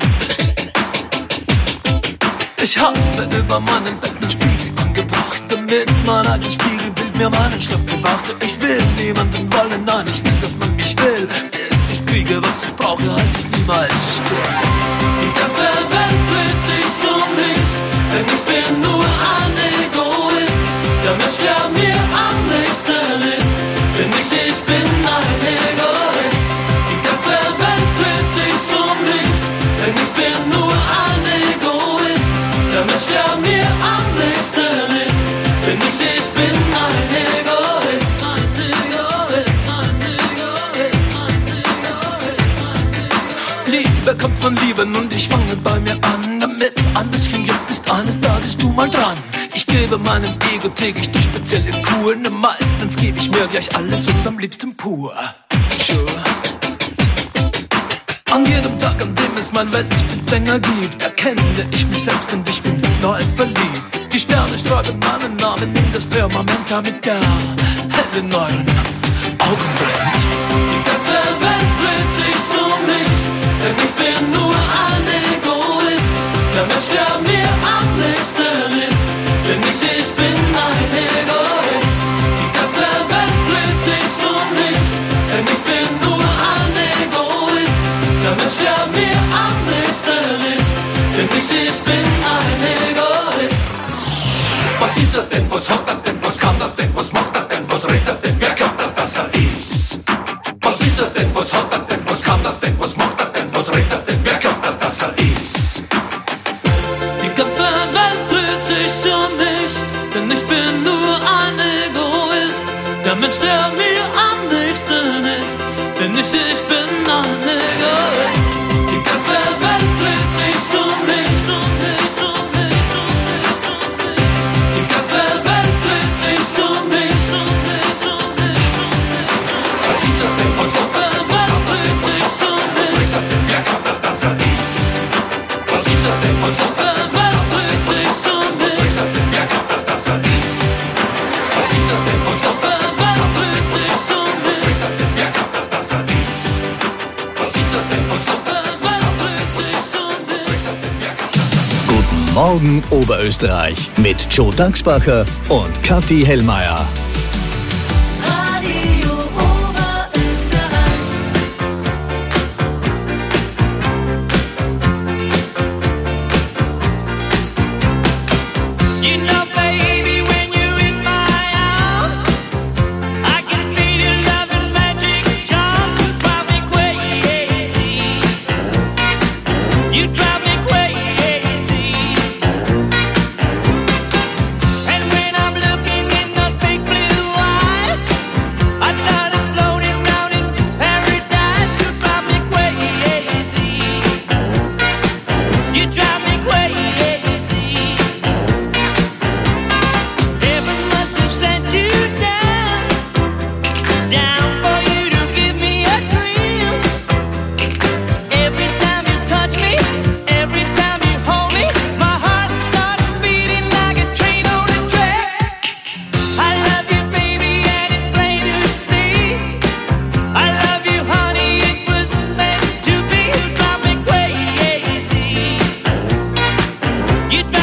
Ich habe über meinen Bett einen Spiegel angebracht, damit mein eigenes Spiegelbild mir meinen Schlaf bewachte. Ich will niemanden wollen, nein, ich will, dass man mich will. Bis ich kriege, was ich brauche, halt ich niemals still. Die ganze Welt dreht sich um mich, denn ich bin nur ein Egoist. Der Mensch, der mir am nächsten ist, bin ich, ich bin ein Egoist. Die ganze Welt dreht sich um mich, denn ich bin nur ein Egoist. Der Mensch, der mir am nächsten ist, bin ich, ich bin ein Egoist. Ein Egoist, ein Egoist, ein Egoist. Liebe kommt von Lieben und ich fange bei mir an, damit ein bisschen Glück ist, eines Tages du mal dran. Ich gebe meinem Ego täglich die spezielle Kur, ne, meistens gebe ich mir gleich alles und am liebsten pur. Sure. An jedem Tag, an dem es mein Weltbild länger gibt, erkenne ich mich selbst und ich bin neu verliebt. Die Sterne schreiben meinen Namen in das Firmament, damit der hell in euren Augen brennt. Die ganze Welt dreht sich um mich, denn ich bin nur ein Egoist. Der Mensch, der mir am nächsten ist, bin ich, ich bin ein Egoist. Die ganze Welt dreht sich um mich, denn ich bin nur ein Egoist. Der Mensch, der mir am nächsten ist, bin ich, ich bin ein Egoist. Was ist er denn, was hat er denn, was kann er denn, was macht er denn, was redet er denn, wer glaubt er, dass er ist? Was ist er denn, was hat er denn, was kann er denn, was macht er denn, was redet er denn, wer glaubt er, dass er ist? Die ganze Welt dreht sich um mich, denn ich bin nur ein Egoist. Der Mensch, der mir am nächsten ist, bin ich, ich bin ein Egoist. Die ganze Welt dreht sich um mich, um mich, um mich, um mich, um mich. Die ganze Welt dreht sich um mich, um mich, um mich, um mich. Was ist er denn, was hat er denn, was dreht sich um mich? Was ist er denn, wer glaubt er, dass er ist? Was ist er denn, was hat er denn, was dreht sich um mich? Was ist er denn, wer glaubt er, dass er ist? Was ist er denn, was hat er denn, was dreht sich um mich? Was ist er denn, wer glaubt er, dass er ist? Was ist er denn, was hat er denn, was dreht sich um mich? Was ist er denn, wer glaubt er, dass er ist? Guten Morgen Oberösterreich mit Joe Dachsbacher und Kathi Hellmeier. Radio Oberösterreich. You know, baby, when you're in my arms, I can feel your love and magic charm. You drive me crazy. You drive me crazy. And when I'm looking in those big blue eyes, I start floating round in paradise. You drive me crazy. You drive me crazy. Heaven must have sent you down, down for you to give me a thrill. Every time you touch me, every time you hold me, my heart starts beating like a train on a track. I love you, baby, and it's plain to see. I love you, honey, it was meant to be. You drive me crazy. You drive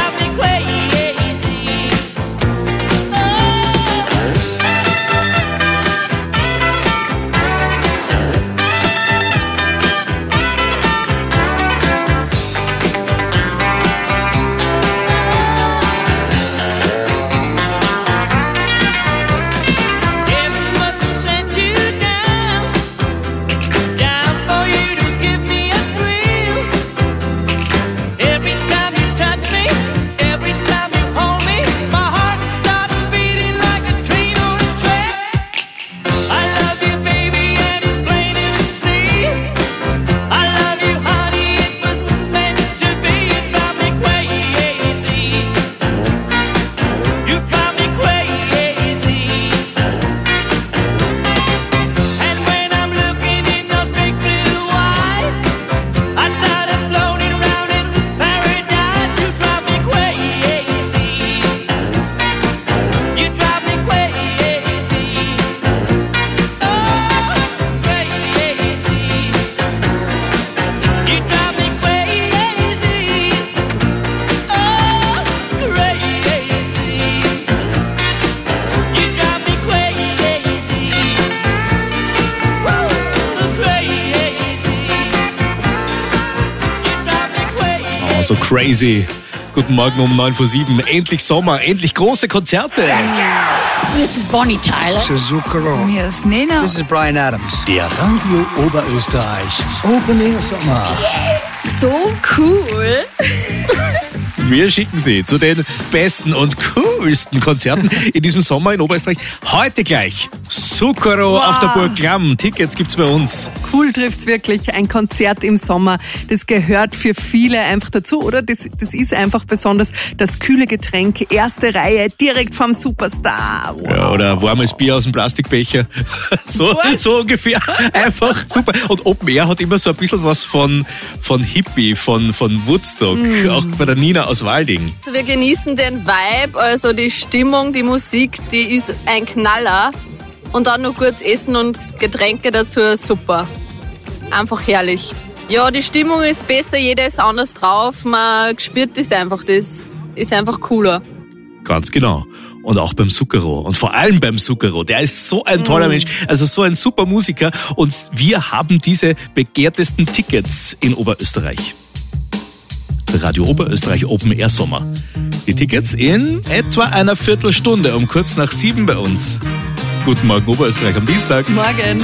so crazy. Guten Morgen um neun vor sieben. Endlich Sommer, endlich große Konzerte. This is Bonnie Tyler. This is Zucchero. Hier ist Nena. This is Brian Adams. Der Radio Oberösterreich Open Air Sommer. So cool. Wir schicken Sie zu den besten und coolsten Konzerten in diesem Sommer in Oberösterreich. Heute gleich Zucchero Wow. auf der Burg Klamm. Tickets gibt's bei uns. Cool trifft's wirklich. Ein Konzert im Sommer. Das gehört für viele einfach dazu, oder? Das, das ist einfach besonders das kühle Getränk. Erste Reihe, direkt vom Superstar. Wow. Ja, oder warmes Bier aus dem Plastikbecher. So, so ungefähr. Einfach super. Und Open Air hat immer so ein bisschen was von, von Hippie, von, von Woodstock. Mm. Auch bei der Nina aus Walding. Also wir genießen den Vibe, also die Stimmung, die Musik, die ist ein Knaller. Und dann noch kurz Essen und Getränke dazu, super. Einfach herrlich. Ja, die Stimmung ist besser, jeder ist anders drauf, man spürt das einfach, das ist einfach cooler. Ganz genau. Und auch beim Zucchero. Und vor allem beim Zucchero. Der ist so ein toller Mm. Mensch. Also so ein super Musiker. Und wir haben diese begehrtesten Tickets in Oberösterreich. Radio Oberösterreich Open Air Sommer. Die Tickets in etwa einer Viertelstunde um kurz nach sieben bei uns. Guten Morgen Oberösterreich am Dienstag. Morgen.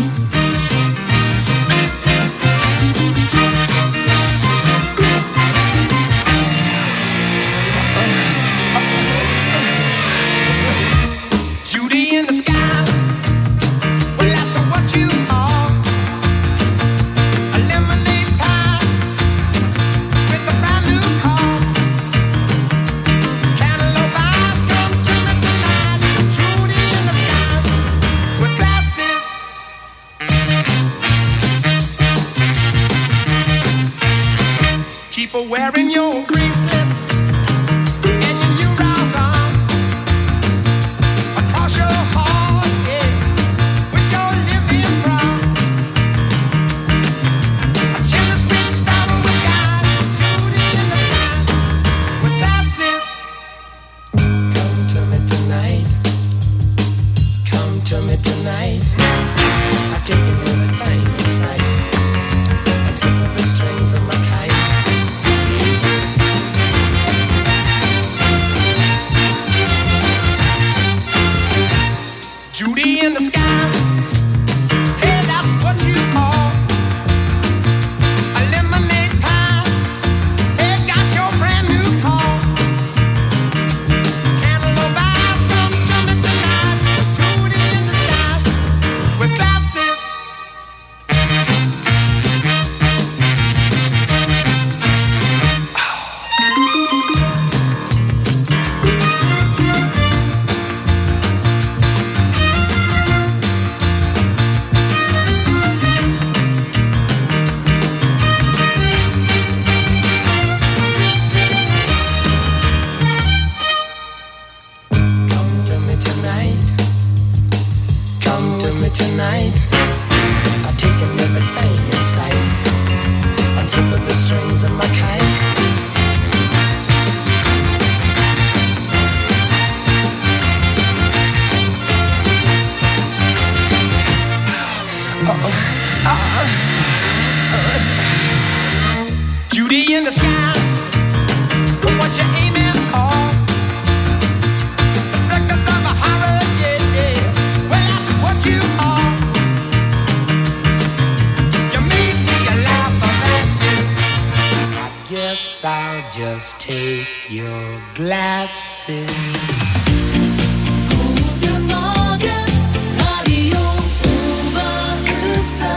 Judy in the sky. Well, that's what you are. A lemonade pie with a brand new car. Cantaloupe eyes come to me tonight. Judy in the sky with glasses. Keep her wearing your bracelets and your new round arm. Across your heart, yeah, with your living brown. A chemist with sparrow with guys, Judy in the sky, with glasses. Come to me tonight, come to me tonight. I've taken everything in sight, and some of the strings of my kite. Judy in the sky. Hey, that's what you call a lemonade pie. Hey, got your brand new car. Cantaloupe eyes come to me tonight. Judy in the sky with glasses. Come to me tonight. Come to me tonight. I've taken everything in sight. Unzipping the strings of my kite. Judy in the sky. What you aiming for? The circus of a horror, yeah, yeah. Well, that's what you are. You made me a laugh at you. I guess I'll just take your glasses. Guten Morgen, Radio Oberösterreich.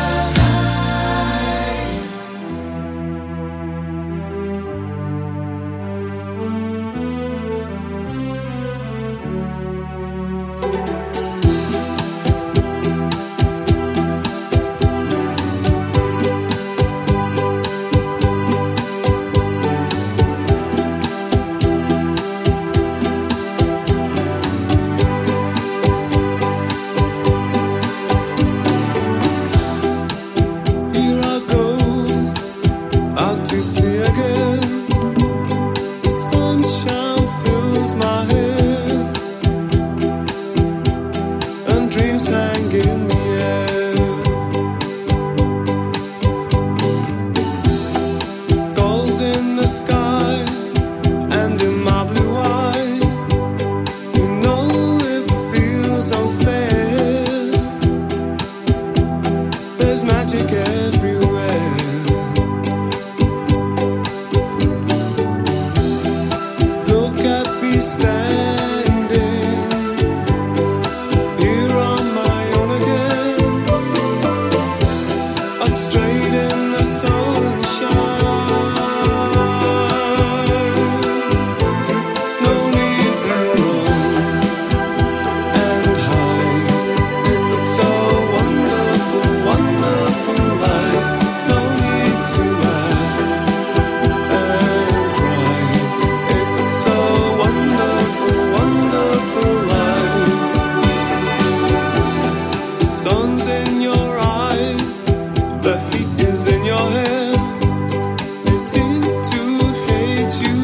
magic everywhere. Look at me standing here on my own again. Up straight in the sunshine. No need to run and hide. It's so wonderful, wonderful life. No need to laugh and cry. It's so wonderful, wonderful life. The sun's in your eyes, the heat is in your hair. They seem to hate you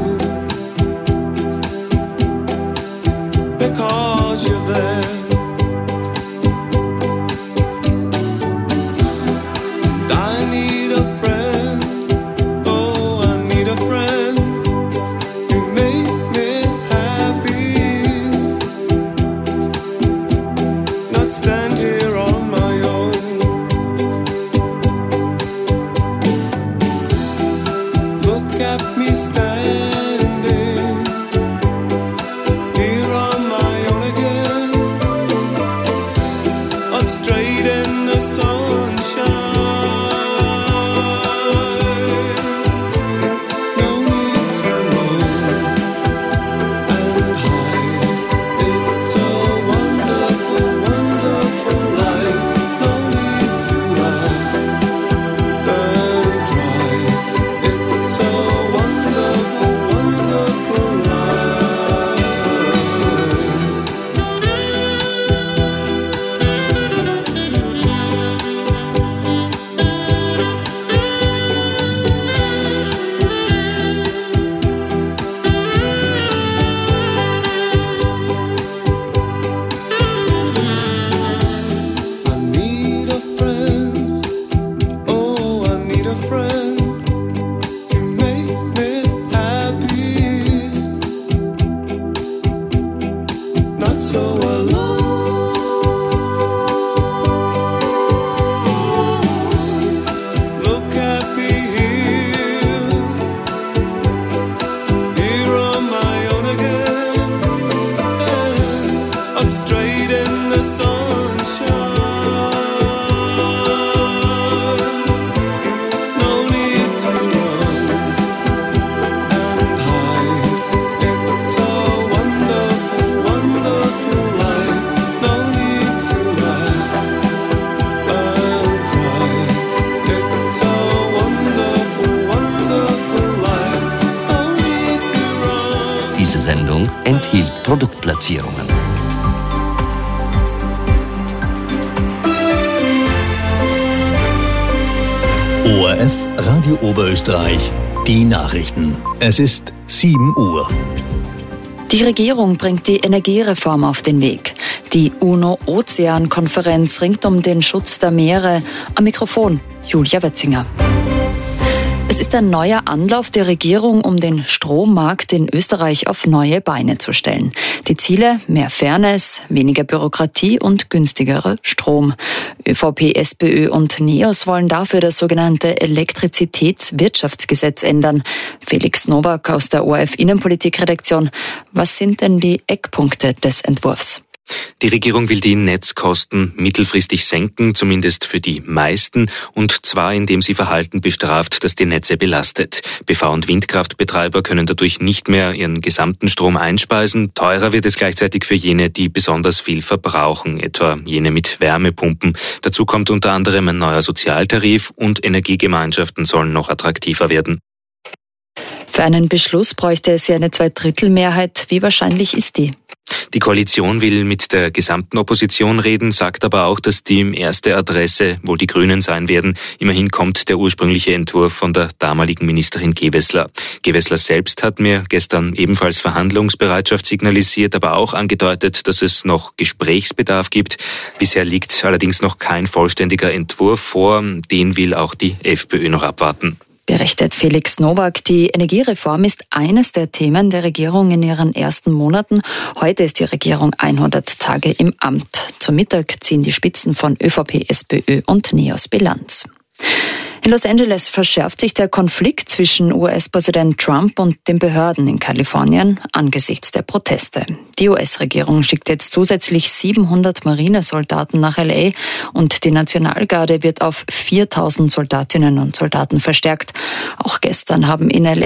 because you're there. And I need a friend, oh, I need a friend to make me happy. Not stand here on my own. Look at me standing here on my own again. Up straight in the sunshine. No need to run and hide. It's so wonderful, wonderful life. No need to laugh and cry. It's so wonderful, wonderful life. I need a friend, oh, I need a friend to make me happy. Not so alone. Look at me here, here on my own again. Up straight in the sunshine. No need to run and hide. It's so wonderful, wonderful life. No need to laugh and cry. It's so wonderful, wonderful life. No need to run. Diese Sendung enthielt Produktplatzierungen. O R F Radio Oberösterreich, die Nachrichten. Es ist sieben Uhr. Die Regierung bringt die Energiereform auf den Weg. Die UNO-Ozean-Konferenz ringt um den Schutz der Meere. Am Mikrofon Julia Wetzinger. Es ist ein neuer Anlauf der Regierung, um den Strommarkt in Österreich auf neue Beine zu stellen. Die Ziele: mehr Fairness, weniger Bürokratie und günstigere Strom. ÖVP, SPÖ und NEOS wollen dafür das sogenannte Elektrizitätswirtschaftsgesetz ändern. Felix Nowak aus der O R F Innenpolitikredaktion. Was sind denn die Eckpunkte des Entwurfs? Die Regierung will die Netzkosten mittelfristig senken, zumindest für die meisten, und zwar indem sie Verhalten bestraft, das die Netze belastet. B V- und Windkraftbetreiber können dadurch nicht mehr ihren gesamten Strom einspeisen. Teurer wird es gleichzeitig für jene, die besonders viel verbrauchen, etwa jene mit Wärmepumpen. Dazu kommt unter anderem ein neuer Sozialtarif und Energiegemeinschaften sollen noch attraktiver werden. Für einen Beschluss bräuchte es ja eine Zweidrittelmehrheit. Wie wahrscheinlich ist die? Die Koalition will mit der gesamten Opposition reden, sagt aber auch, dass die erste Adresse wohl die Grünen sein werden. Immerhin kommt der ursprüngliche Entwurf von der damaligen Ministerin Gewessler. Gewessler selbst hat mir gestern ebenfalls Verhandlungsbereitschaft signalisiert, aber auch angedeutet, dass es noch Gesprächsbedarf gibt. Bisher liegt allerdings noch kein vollständiger Entwurf vor. Den will auch die FPÖ noch abwarten. Berichtet Felix Nowak. Die Energiereform ist eines der Themen der Regierung in ihren ersten Monaten. Heute ist die Regierung hundert Tage im Amt. Zum Mittag ziehen die Spitzen von ÖVP, SPÖ und NEOS Bilanz. In Los Angeles verschärft sich der Konflikt zwischen U S-Präsident Trump und den Behörden in Kalifornien angesichts der Proteste. Die U S-Regierung schickt jetzt zusätzlich siebenhundert Marinesoldaten nach L A und die Nationalgarde wird auf viertausend Soldatinnen und Soldaten verstärkt. Auch gestern haben in L A